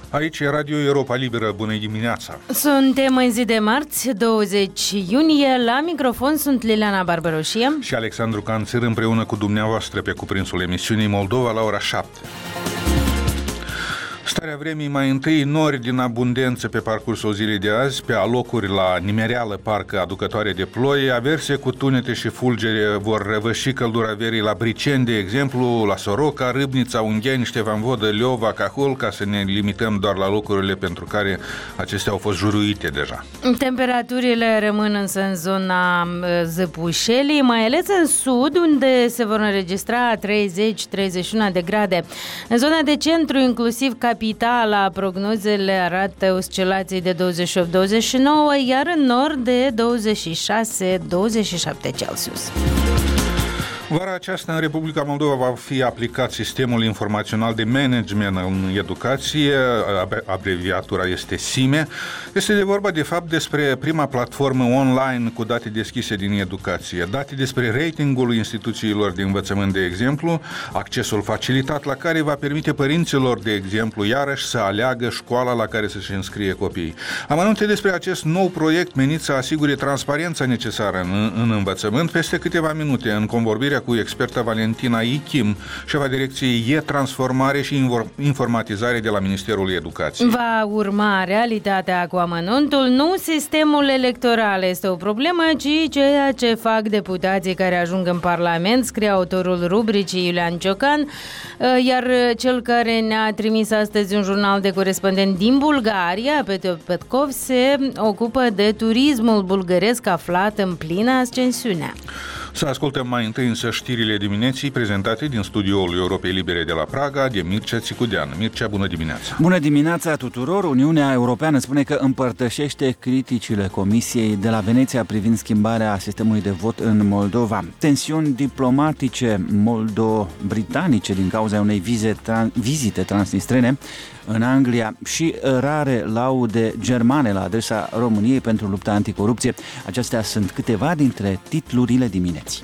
Aici e Radio Europa Liberă, bună dimineața! Suntem în zi de marți, 20 iunie, la microfon sunt Liliana Barbaroșie și Alexandru Canțir împreună cu dumneavoastră pe cuprinsul emisiunii Moldova la ora 7. Starea vremii mai întâi, nori din abundență pe parcursul zilei de azi, pe alocuri la nimereală parcă aducătoare de ploi, averse cu tunete și fulgere vor răvăși căldura verii la Briceni, de exemplu, la Soroca, Râbnița, Ungheni, Ștefan Vodă, Leova, Cahul, ca să ne limităm doar la locurile pentru care acestea au fost juruite deja. Temperaturile rămân însă în zona Zăpușelii, mai ales în sud, unde se vor înregistra 30-31 de grade. În zona de centru, inclusiv capitala, prognozele arată oscilații de 28-29, iar în nord de 26-27 Celsius. Vara aceasta în Republica Moldova va fi aplicat sistemul informațional de management în educație, abreviatura este SIME. Este de vorba de fapt despre prima platformă online cu date deschise din educație, date despre ratingul instituțiilor de învățământ, de exemplu, accesul facilitat la care va permite părinților, de exemplu, iarăși să aleagă școala la care să-și înscrie copiii. Amănunte despre acest nou proiect menit să asigure transparența necesară în învățământ peste câteva minute în convorbirea cu experta Valentina Ichim, șefa direcției E-Transformare și Informatizare de la Ministerul Educației. Va urma realitatea cu amănuntul. Nu sistemul electoral este o problemă, ci ceea ce fac deputații care ajung în Parlament, scrie autorul rubricii Iulian Ciocan, iar cel care ne-a trimis astăzi un jurnal de corespondent din Bulgaria, Petr Petkov, se ocupă de turismul bulgăresc aflat în plină ascensiune. Să ascultăm mai întâi însă știrile dimineții prezentate din studioul Europei Libere de la Praga de Mircea Țicudean. Mircea, bună dimineața! Bună dimineața tuturor! Uniunea Europeană spune că împărtășește criticile Comisiei de la Veneția privind schimbarea sistemului de vot în Moldova. Tensiuni diplomatice moldo-britanice din cauza unei vizite transnistrene în Anglia și rare laude germane la adresa României pentru lupta anticorupție. Acestea sunt câteva dintre titlurile dimineții.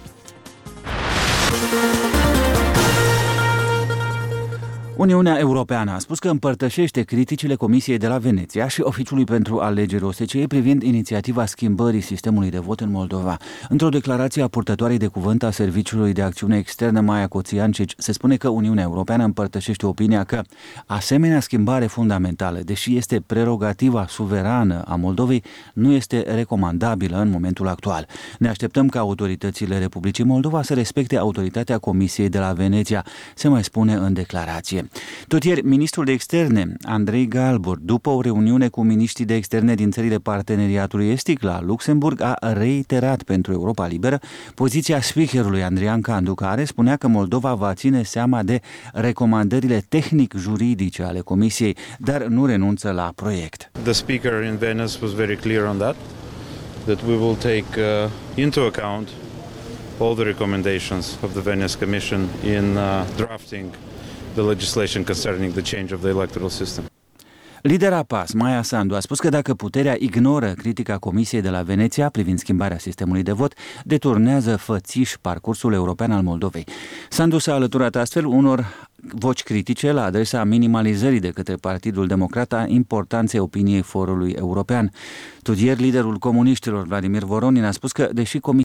Uniunea Europeană a spus că împărtășește criticile Comisiei de la Veneția și Oficiului pentru Alegeri OSCE privind inițiativa schimbării sistemului de vot în Moldova. Într-o declarație a purtătoarei de cuvânt a Serviciului de Acțiune Externă, Maia Coțiancici, se spune că Uniunea Europeană împărtășește opinia că asemenea schimbare fundamentală, deși este prerogativa suverană a Moldovei, nu este recomandabilă în momentul actual. Ne așteptăm ca autoritățile Republicii Moldova să respecte autoritatea Comisiei de la Veneția, se mai spune în declarație. Tot ieri, ministrul de externe, Andrei Galbur, după o reuniune cu miniștrii de externe din țările parteneriatului estic la Luxemburg, a reiterat pentru Europa Liberă poziția speakerului Andrian Candu, care spunea că Moldova va ține seama de recomandările tehnic-juridice ale Comisiei, dar nu renunță la proiect. The speaker in Venice was very clear on that we will take into account all the recommendations of the Venice Commission in drafting the legislation concerning the change of the electoral system. Lidera PAS, Maia Sandu, a spus că dacă puterea ignoră critica Comisiei de la Veneția privind schimbarea sistemului de vot, deturnează fățiș parcursul european al Moldovei. Sandu s-a alăturat astfel unor voci critice la adresa minimalizării de către Partidul Democrat a importanței opiniei Forului European. Tot ieri, liderul comuniștilor, Vladimir Voronin, a spus că, deși